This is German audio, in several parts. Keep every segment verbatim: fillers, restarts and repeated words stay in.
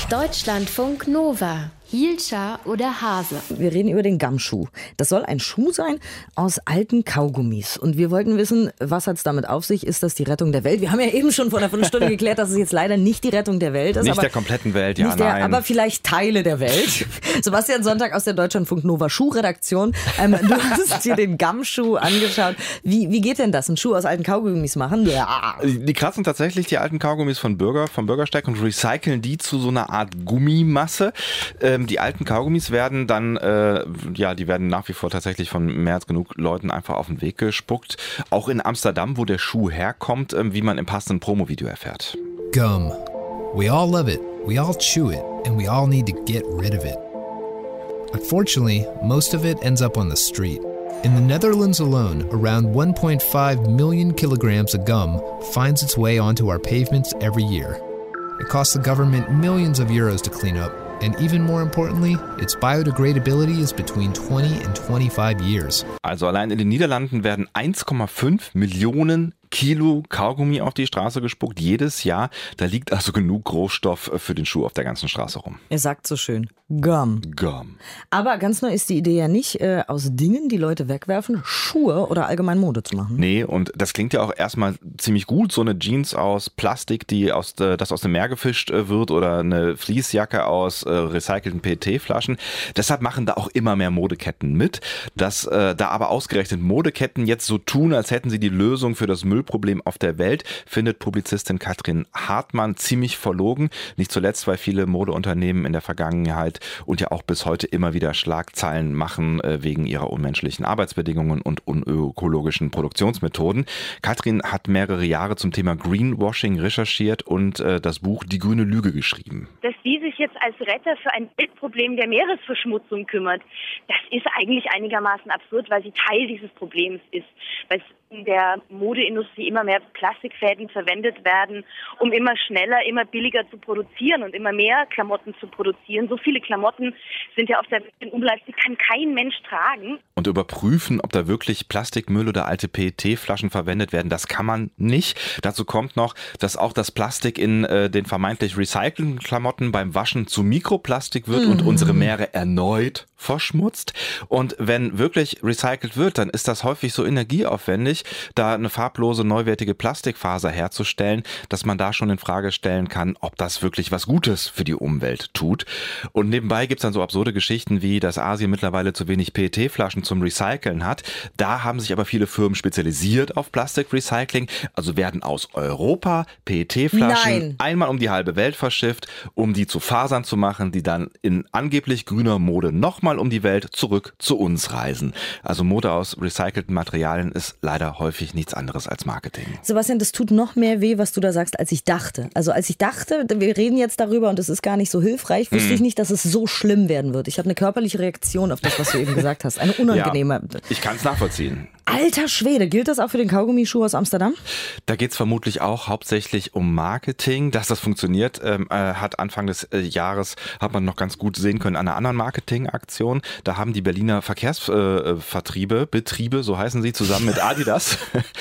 Deutschlandfunk Nova. Hielscher oder Hase? Wir reden über den Gumshoe. Das soll ein Schuh sein aus alten Kaugummis. Und wir wollten wissen, was hat es damit auf sich? Ist das die Rettung der Welt? Wir haben ja eben schon vor einer Viertelstunde geklärt, dass es jetzt leider nicht die Rettung der Welt ist. Nicht aber der kompletten Welt, ja, nicht der, nein. aber vielleicht Teile der Welt. Sebastian Sonntag aus der Deutschlandfunk Nova Schuhredaktion. Ähm, du hast dir den Gumshoe angeschaut. Wie, wie geht denn das? Ein Schuh aus alten Kaugummis machen? Ja. Die kratzen tatsächlich die alten Kaugummis von Bürger, vom Bürgersteig und recyceln die zu so einer Art Gummimasse. Ähm, die alten Kaugummis werden dann, äh, ja, die werden nach wie vor tatsächlich von mehr als genug Leuten einfach auf den Weg gespuckt. Auch in Amsterdam, wo der Schuh herkommt, äh, wie man im passenden Promo-Video erfährt. Gum. We all love it, we all chew it, and we all need to get rid of it. Unfortunately, most of it ends up on the street. In the Netherlands alone, around one point five million kilograms of gum finds its way onto our pavements every year. It costs the government millions of euros to clean up, and even more importantly, its biodegradability is between twenty and twenty-five years. Also allein in den Niederlanden werden eins Komma fünf Millionen Kilo Kaugummi auf die Straße gespuckt, jedes Jahr. Da liegt also genug Rohstoff für den Schuh auf der ganzen Straße rum. Er sagt so schön, Gum. Gum. Aber ganz neu ist die Idee ja nicht, äh, aus Dingen, die Leute wegwerfen, Schuhe oder allgemein Mode zu machen. Nee, und das klingt ja auch erstmal ziemlich gut, so eine Jeans aus Plastik, die aus, äh, das aus dem Meer gefischt äh, wird, oder eine Fleecejacke aus äh, recycelten P E T-Flaschen. Deshalb machen da auch immer mehr Modeketten mit. Dass äh, da aber ausgerechnet Modeketten jetzt so tun, als hätten sie die Lösung für das Müll Problem auf der Welt, findet Publizistin Katrin Hartmann ziemlich verlogen. Nicht zuletzt, weil viele Modeunternehmen in der Vergangenheit und ja auch bis heute immer wieder Schlagzeilen machen äh, wegen ihrer unmenschlichen Arbeitsbedingungen und unökologischen Produktionsmethoden. Katrin hat mehrere Jahre zum Thema Greenwashing recherchiert und äh, das Buch Die grüne Lüge geschrieben. Dass die sich jetzt als Retter für ein Weltproblem der Meeresverschmutzung kümmert, das ist eigentlich einigermaßen absurd, weil sie Teil dieses Problems ist. Weil in der Modeindustrie immer mehr Plastikfäden verwendet werden, um immer schneller, immer billiger zu produzieren und immer mehr Klamotten zu produzieren. So viele Klamotten sind ja auf der Welt in Umlauf, die kann kein Mensch tragen. Und überprüfen, ob da wirklich Plastikmüll oder alte P E T-Flaschen verwendet werden, das kann man nicht. Dazu kommt noch, dass auch das Plastik in äh, den vermeintlich recycelten Klamotten beim Waschen zu Mikroplastik wird mhm. und unsere Meere erneut verschmutzt. Und wenn wirklich recycelt wird, dann ist das häufig so energieaufwendig, da eine farblose, neuwertige Plastikfaser herzustellen, dass man da schon in Frage stellen kann, ob das wirklich was Gutes für die Umwelt tut. Und nebenbei gibt's dann so absurde Geschichten wie, dass Asien mittlerweile zu wenig P E T-Flaschen zum Recyceln hat. Da haben sich aber viele Firmen spezialisiert auf Plastikrecycling. Also werden aus Europa P E T-Flaschen einmal um die halbe Welt verschifft, um die zu Fasern zu machen, die dann in angeblich grüner Mode nochmal um die Welt zurück zu uns reisen. Also Mode aus recycelten Materialien ist leider häufig nichts anderes als Marketing. Sebastian, das tut noch mehr weh, was du da sagst, als ich dachte. Also als ich dachte, wir reden jetzt darüber und es ist gar nicht so hilfreich, wusste hm. ich nicht, dass es so schlimm werden wird. Ich habe eine körperliche Reaktion auf das, was du eben gesagt hast. Eine unangenehme. Ja, ich kann es nachvollziehen. Alter Schwede, gilt das auch für den Kaugummischuh aus Amsterdam? Da geht es vermutlich auch hauptsächlich um Marketing. Dass das funktioniert, ähm, äh, hat Anfang des äh, Jahres, hat man noch ganz gut sehen können, an einer anderen Marketingaktion. Da haben die Berliner Verkehrsvertriebe, äh, Betriebe, so heißen sie, zusammen mit Adidas,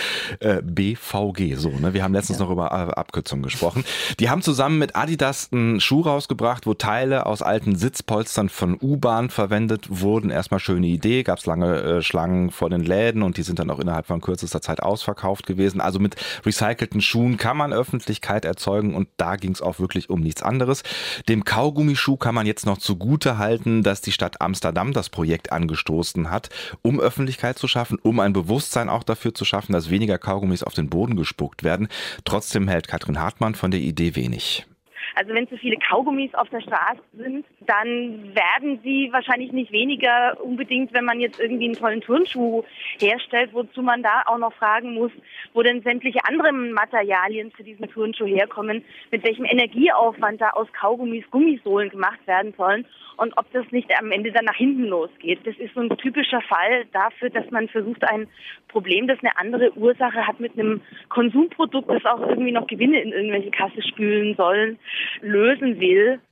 äh, B V G, so, ne? Wir haben letztens ja. noch über äh, Abkürzungen gesprochen. Die haben zusammen mit Adidas einen Schuh rausgebracht, wo Teile aus alten Sitzpolstern von U-Bahn verwendet wurden. Erstmal schöne Idee, gab es lange äh, Schlangen vor den Läden und die sind dann auch innerhalb von kürzester Zeit ausverkauft gewesen. Also mit recycelten Schuhen kann man Öffentlichkeit erzeugen und da ging es auch wirklich um nichts anderes. Dem Kaugummischuh kann man jetzt noch zugute halten, dass die Stadt Amsterdam das Projekt angestoßen hat, um Öffentlichkeit zu schaffen, um ein Bewusstsein auch dafür zu schaffen, dass weniger Kaugummis auf den Boden gespuckt werden. Trotzdem hält Katrin Hartmann von der Idee wenig. Also wenn zu viele Kaugummis auf der Straße sind, dann werden sie wahrscheinlich nicht weniger unbedingt, wenn man jetzt irgendwie einen tollen Turnschuh herstellt, wozu man da auch noch fragen muss, wo denn sämtliche anderen Materialien für diesen Turnschuh herkommen, mit welchem Energieaufwand da aus Kaugummis Gummisohlen gemacht werden sollen und ob das nicht am Ende dann nach hinten losgeht. Das ist so ein typischer Fall dafür, dass man versucht, ein Problem, das eine andere Ursache hat, mit einem Konsumprodukt, das auch irgendwie noch Gewinne in irgendwelche Kasse spülen sollen, lösen will.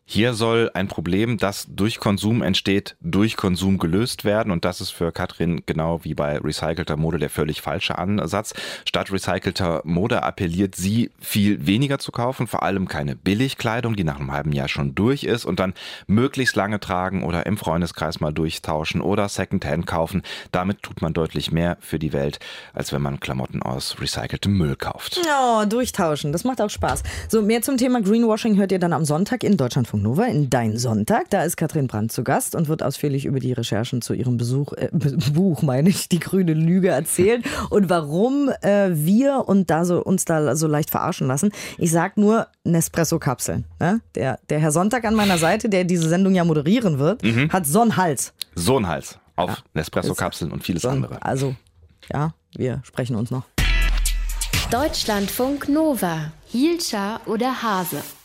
Hier soll ein Problem, das durch Konsum entsteht, durch Konsum gelöst werden. Und das ist für Katrin genau wie bei recycelter Mode der völlig falsche Ansatz. Statt recycelter Mode appelliert sie, viel weniger zu kaufen, vor allem keine Billigkleidung, die nach einem halben Jahr schon durch ist und dann möglichst lange tragen oder im Freundeskreis mal durchtauschen oder Secondhand kaufen. Damit tut man deutlich mehr für die Welt, als wenn man Klamotten aus recyceltem Müll kauft. Oh, durchtauschen, das macht auch Spaß. So, mehr zum Thema Greenwashing hört ihr dann am Sonntag in Deutschlandfunk Nova in Dein Sonntag. Da ist Katrin Brandt zu Gast und wird ausführlich über die Recherchen zu ihrem Besuch, äh, Buch, meine ich, die grüne Lüge erzählen und warum äh, wir und da so, uns da so leicht verarschen lassen. Ich sag nur Nespresso-Kapseln. Ne? Der, der Herr Sonntag an meiner Seite, der diese Sendung ja moderieren wird, mhm. hat so einen Hals. So einen Hals auf ja. Nespresso-Kapseln und vieles so, andere. Also, ja, wir sprechen uns noch. Deutschlandfunk Nova. Hielscher oder Hase?